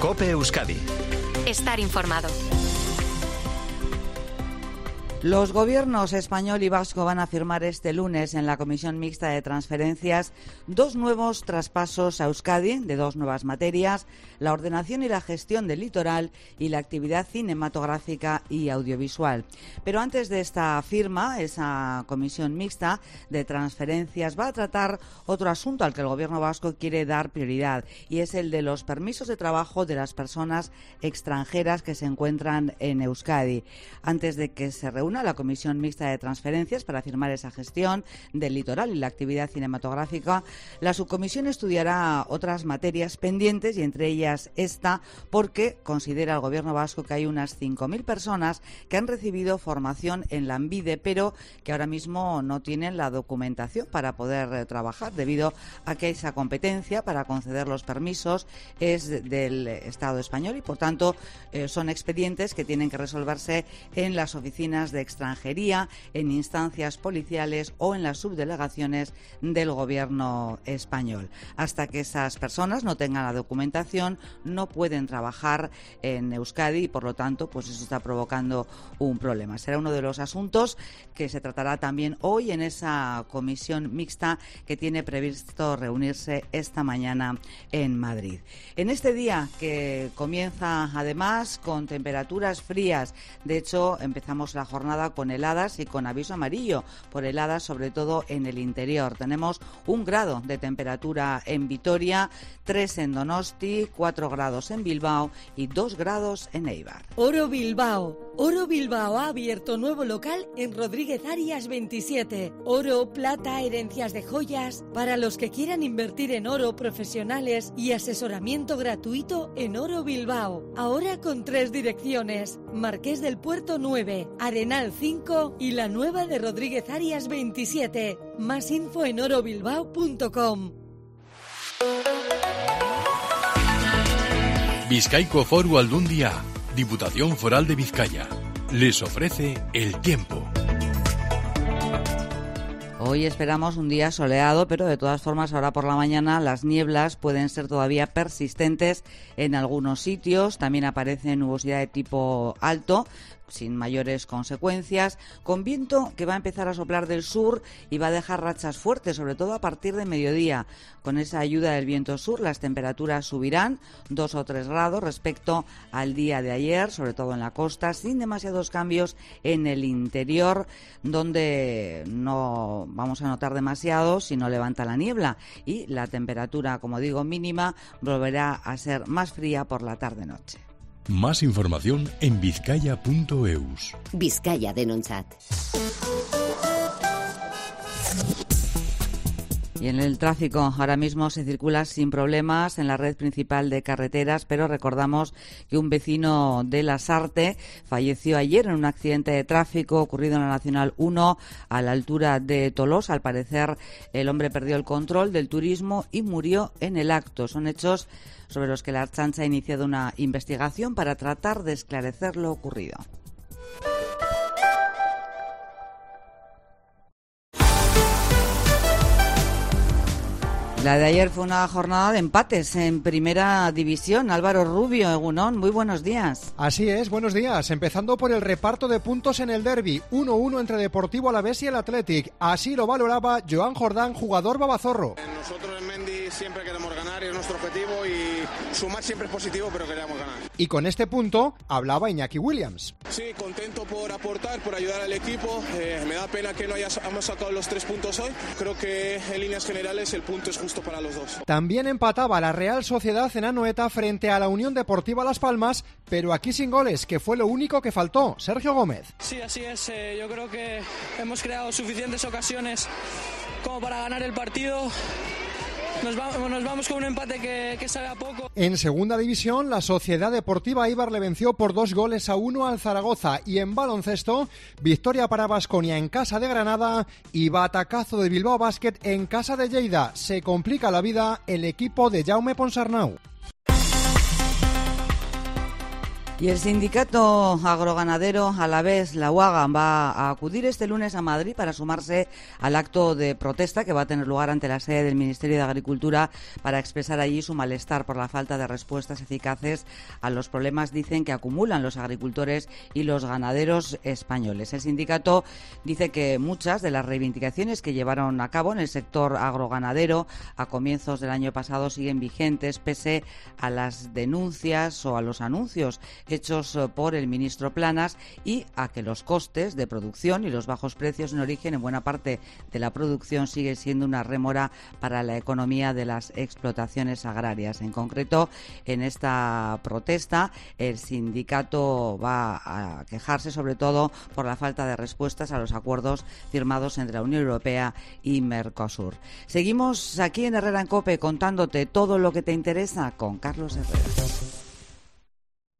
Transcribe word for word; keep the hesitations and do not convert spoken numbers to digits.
COPE Euskadi. Estar informado. Los gobiernos español y vasco van a firmar este lunes en la Comisión Mixta de Transferencias dos nuevos traspasos a Euskadi de dos nuevas materias, la ordenación y la gestión del litoral y la actividad cinematográfica y audiovisual. Pero antes de esta firma, esa Comisión Mixta de Transferencias va a tratar otro asunto al que el Gobierno vasco quiere dar prioridad, y es el de los permisos de trabajo de las personas extranjeras que se encuentran en Euskadi. Antes de que se reúna la Comisión Mixta de Transferencias para firmar esa gestión del litoral y la actividad cinematográfica, la subcomisión estudiará otras materias pendientes, y entre ellas esta, porque considera el Gobierno vasco que hay unas cinco mil personas que han recibido formación en Lanbide, pero que ahora mismo no tienen la documentación para poder eh, trabajar, debido a que esa competencia para conceder los permisos es del Estado español y, por tanto, eh, son expedientes que tienen que resolverse en las oficinas de extranjería, en instancias policiales o en las subdelegaciones del Gobierno español. Hasta que esas personas no tengan la documentación, no pueden trabajar en Euskadi y, por lo tanto, pues eso está provocando un problema. Será uno de los asuntos que se tratará también hoy en esa comisión mixta que tiene previsto reunirse esta mañana en Madrid. En este día que comienza además con temperaturas frías, de hecho empezamos la jornada con heladas y con aviso amarillo por heladas, sobre todo en el interior. Tenemos un grado de temperatura en Vitoria, tres en Donosti, cuatro grados en Bilbao y dos grados en Eibar. Oro Bilbao. Oro Bilbao ha abierto nuevo local en Rodríguez Arias veintisiete. Oro, plata, herencias de joyas. Para los que quieran invertir en oro, profesionales y asesoramiento gratuito en Oro Bilbao. Ahora con tres direcciones: Marqués del Puerto nueve, Arenal cinco y la nueva de Rodríguez Arias veintisiete. Más info en oro bilbao punto com. Bizkaiko Foru Aldundia, Diputación Foral de Vizcaya, les ofrece el tiempo. Hoy esperamos un día soleado, pero de todas formas ahora por la mañana las nieblas pueden ser todavía persistentes en algunos sitios. También aparece nubosidad de tipo alto, sin mayores consecuencias, con viento que va a empezar a soplar del sur y va a dejar rachas fuertes, sobre todo a partir de mediodía. Con esa ayuda del viento sur, las temperaturas subirán dos o tres grados respecto al día de ayer, sobre todo en la costa, sin demasiados cambios en el interior, donde no vamos a notar demasiado si no levanta la niebla, y la temperatura, como digo, mínima, volverá a ser más fría por la tarde-noche. Más información en bizkaia punto eus. Vizcaya Denontzat. Y en el tráfico ahora mismo se circula sin problemas en la red principal de carreteras, pero recordamos que un vecino de Lasarte falleció ayer en un accidente de tráfico ocurrido en la Nacional uno a la altura de Tolosa. Al parecer el hombre perdió el control del turismo y murió en el acto. Son hechos sobre los que la Ertzaintza ha iniciado una investigación para tratar de esclarecer lo ocurrido. La de ayer fue una jornada de empates en Primera División. Álvaro Rubio, Egunon, muy buenos días. Así es, buenos días. Empezando por el reparto de puntos en el derbi. uno uno entre Deportivo Alavés y el Athletic. Así lo valoraba Joan Jordán, jugador babazorro. Nosotros en Mendy siempre queremos ganar, es nuestro objetivo, y sumar siempre es positivo, pero queremos ganar. Y con este punto hablaba Iñaki Williams. Sí, contento por aportar, por ayudar al equipo. Eh, me da pena que no hayamos sacado los tres puntos hoy. Creo que en líneas generales el punto es justo para los dos. También empataba la Real Sociedad en Anoeta frente a la Unión Deportiva Las Palmas, pero aquí sin goles, que fue lo único que faltó. Sergio Gómez. Sí, así es. Eh, yo creo que hemos creado suficientes ocasiones como para ganar el partido. Nos vamos, nos vamos con un empate que, que sabe a poco. En segunda división, la Sociedad Deportiva Eibar le venció por dos goles a uno al Zaragoza. Y en baloncesto, victoria para Baskonia en casa de Granada y batacazo de Bilbao Basket en casa de Lleida. Se complica la vida el equipo de Jaume Ponsarnau. Y el sindicato agroganadero Alavés, la UAGA, va a acudir este lunes a Madrid para sumarse al acto de protesta que va a tener lugar ante la sede del Ministerio de Agricultura para expresar allí su malestar por la falta de respuestas eficaces a los problemas, dicen, que acumulan los agricultores y los ganaderos españoles. El sindicato dice que muchas de las reivindicaciones que llevaron a cabo en el sector agroganadero a comienzos del año pasado siguen vigentes pese a las denuncias o a los anuncios hechos por el ministro Planas y a que los costes de producción y los bajos precios en origen en buena parte de la producción siguen siendo una rémora para la economía de las explotaciones agrarias. En concreto, en esta protesta, el sindicato va a quejarse sobre todo por la falta de respuestas a los acuerdos firmados entre la Unión Europea y Mercosur. Seguimos aquí en Herrera en COPE contándote todo lo que te interesa con Carlos Herrera.